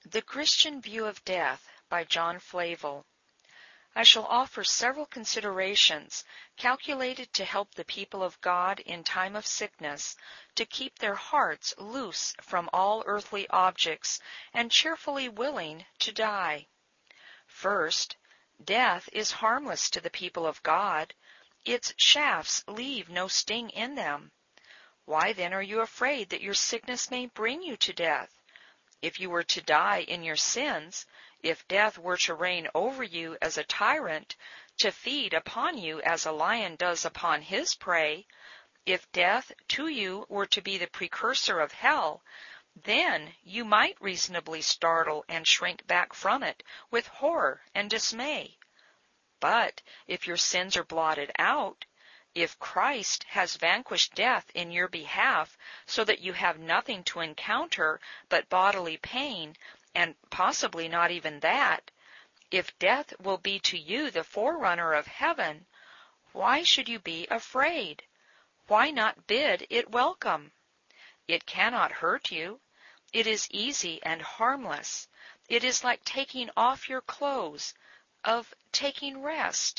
The Christian View of Death by John Flavel. I shall offer several considerations calculated to help the people of God in time of sickness to keep their hearts loose from all earthly objects and cheerfully willing to die. First, death is harmless to the people of God. Its shafts leave no sting in them. Why then are you afraid that your sickness may bring you to death? If you were to die in your sins, if death were to reign over you as a tyrant, to feed upon you as a lion does upon his prey, if death to you were to be the precursor of hell, then you might reasonably startle and shrink back from it with horror and dismay. But if your sins are blotted out, if Christ has vanquished death in your behalf so that you have nothing to encounter but bodily pain, and possibly not even that, if death will be to you the forerunner of heaven, why should you be afraid? Why not bid it welcome? It cannot hurt you. It is easy and harmless. It is like taking off your clothes, of taking rest.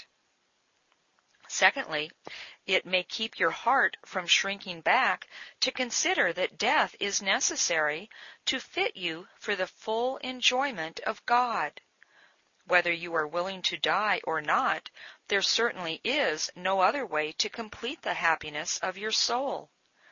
Secondly, it may keep your heart from shrinking back to consider that death is necessary to fit you for the full enjoyment of God. Whether you are willing to die or not, there certainly is no other way to complete the happiness of your soul.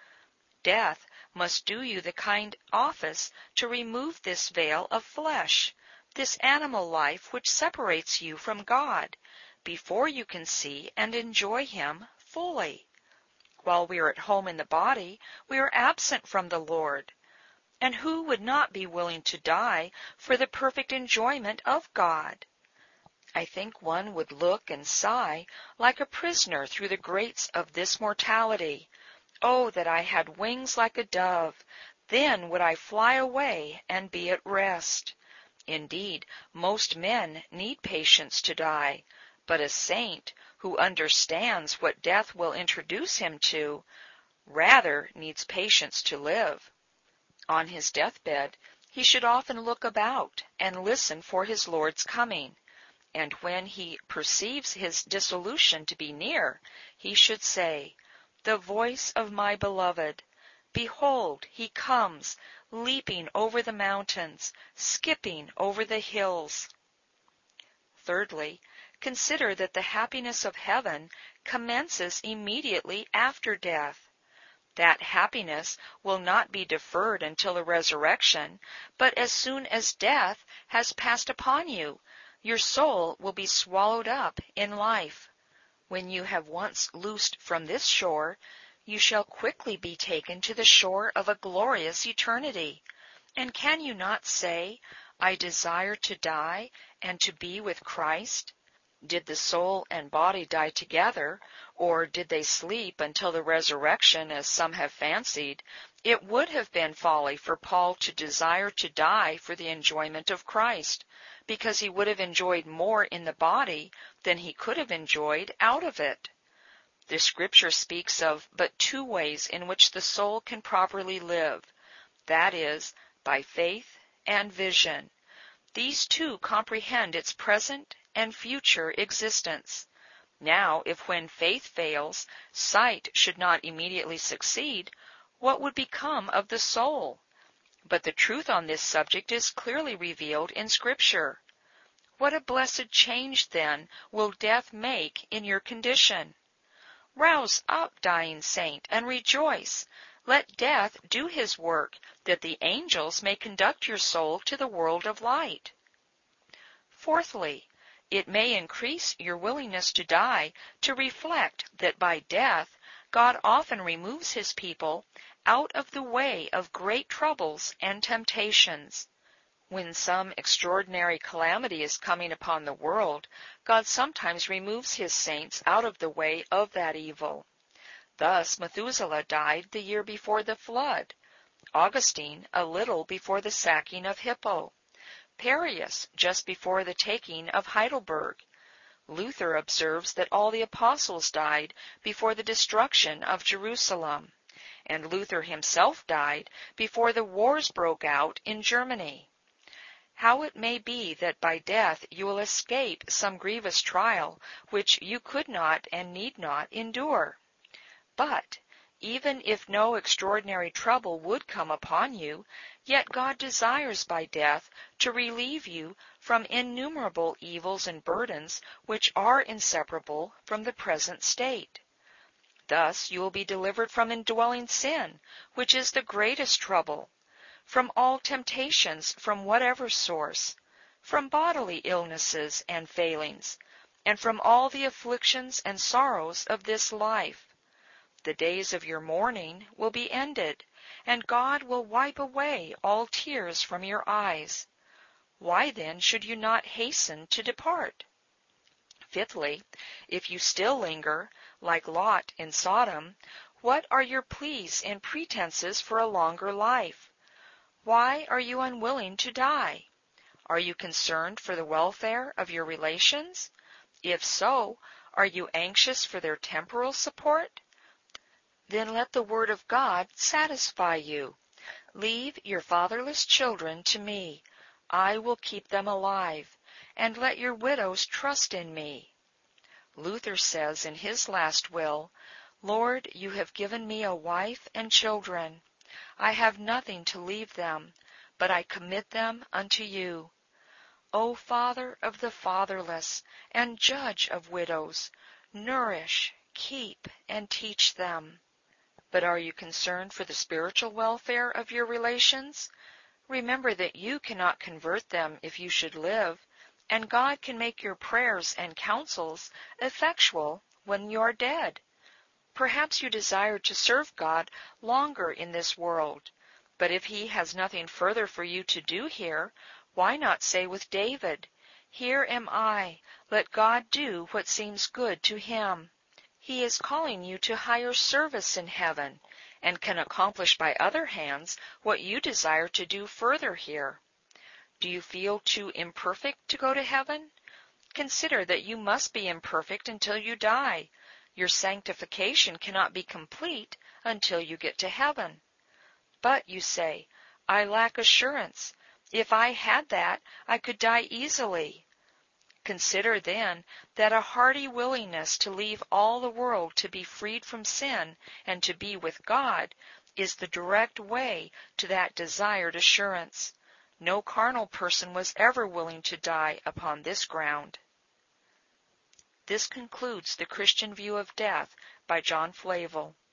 Death must do you the kind office to remove this veil of flesh, this animal life which separates you from God, before you can see and enjoy Him fully. While we are at home in the body, we are absent from the Lord. And who would not be willing to die for the perfect enjoyment of God? I think one would look and sigh like a prisoner through the grates of this mortality. Oh, that I had wings like a dove! Then would I fly away and be at rest. Indeed, most men need patience to die, but a saint who understands what death will introduce him to rather needs patience to live. On his deathbed, he should often look about and listen for his Lord's coming, and when he perceives his dissolution to be near, he should say, "The voice of my beloved, behold, he comes, leaping over the mountains, skipping over the hills." Thirdly, consider that the happiness of heaven commences immediately after death. That happiness will not be deferred until the resurrection, but as soon as death has passed upon you, your soul will be swallowed up in life. When you have once loosed from this shore, you shall quickly be taken to the shore of a glorious eternity. And can you not say, "I desire to die and to be with Christ"? Did the soul and body die together, or did they sleep until the resurrection, as some have fancied, it would have been folly for Paul to desire to die for the enjoyment of Christ, because he would have enjoyed more in the body than he could have enjoyed out of it. The Scripture speaks of but two ways in which the soul can properly live, that is, by faith and vision. These two comprehend its present and future existence. Now, if when faith fails, sight should not immediately succeed, what would become of the soul? But the truth on this subject is clearly revealed in Scripture. What a blessed change, then, will death make in your condition! Rouse up, dying saint, and rejoice. Let death do his work, that the angels may conduct your soul to the world of light. Fourthly, it may increase your willingness to die to reflect that by death God often removes His people out of the way of great troubles and temptations. When some extraordinary calamity is coming upon the world, God sometimes removes His saints out of the way of that evil. Thus Methuselah died the year before the flood, Augustine a little before the sacking of Hippo, Perius just before the taking of Heidelberg. Luther observes that all the apostles died before the destruction of Jerusalem, and Luther himself died before the wars broke out in Germany. how it may be that by death you will escape some grievous trial which you could not and need not endure. But even if no extraordinary trouble would come upon you, yet God desires by death to relieve you from innumerable evils and burdens which are inseparable from the present state. Thus you will be delivered from indwelling sin, which is the greatest trouble, from all temptations from whatever source, from bodily illnesses and failings, and from all the afflictions and sorrows of this life. The days of your mourning will be ended, and God will wipe away all tears from your eyes. Why then should you not hasten to depart? Fifthly, if you still linger, like Lot in Sodom, what are your pleas and pretenses for a longer life? Why are you unwilling to die? Are you concerned for the welfare of your relations? If so, are you anxious for their temporal support? Then let the word of God satisfy you. Leave your fatherless children to me. I will keep them alive, and let your widows trust in me. Luther says in his last will, Lord, you have given me a wife and children. I have nothing to leave them, but I commit them unto you. O Father of the fatherless, and Judge of widows, nourish, keep, and teach them. But are you concerned for the spiritual welfare of your relations? Remember that you cannot convert them if you should live, and God can make your prayers and counsels effectual when you are dead. Perhaps you desire to serve God longer in this world, but if He has nothing further for you to do here, why not say with David, Here am I, let God do what seems good to Him. He is calling you to higher service in heaven, and can accomplish by other hands what you desire to do further here. Do you feel too imperfect to go to heaven? Consider that you must be imperfect until you die. Your sanctification cannot be complete until you get to heaven. But, you say, I lack assurance. If I had that, I could die easily. Consider, then, that a hearty willingness to leave all the world to be freed from sin and to be with God is the direct way to that desired assurance. No carnal person was ever willing to die upon this ground. This concludes the Christian view of death by John Flavel.